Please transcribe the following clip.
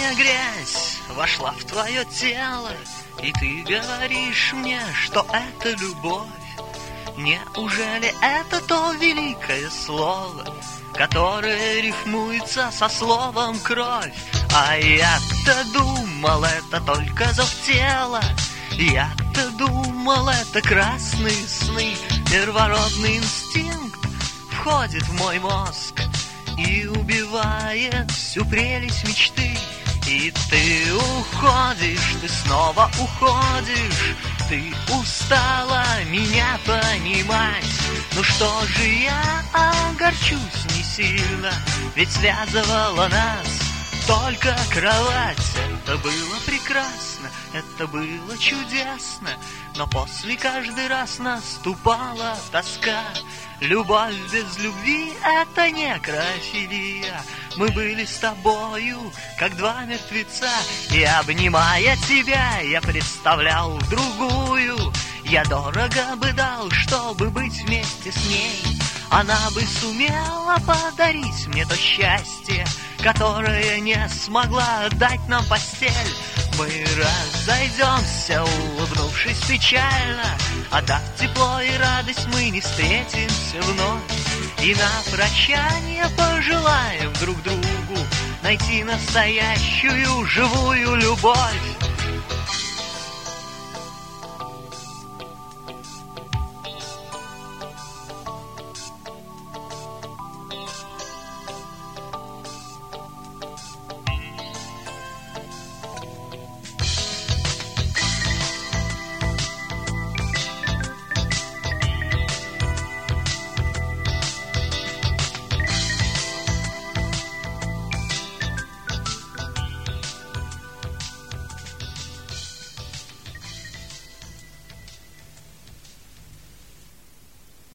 Черная грязь вошла в твое тело, и ты говоришь мне, что это любовь. Неужели это то великое слово, которое рифмуется со словом «кровь»? А я-то думал, это только зов тела. Я-то думал, это красные сны. Первородный инстинкт входит в мой мозг и убивает всю прелесть мечты. И ты уходишь, ты снова уходишь. Ты устала меня понимать. Ну что же я огорчусь не сильно, ведь связывала нас только кровать. Это было прекрасно, это было чудесно, но после каждый раз наступала тоска. Любовь без любви — это некрофилия. Мы были с тобою, как два мертвеца, и, обнимая тебя, я представлял другую. Я дорого бы дал, чтобы быть вместе с ней. Она бы сумела подарить мне то счастье, которое не смогла отдать нам постель. Мы разойдемся, улыбнувшись печально, отдав тепло и радость, мы не встретимся вновь. И на прощание пожелаем друг другу найти настоящую живую любовь.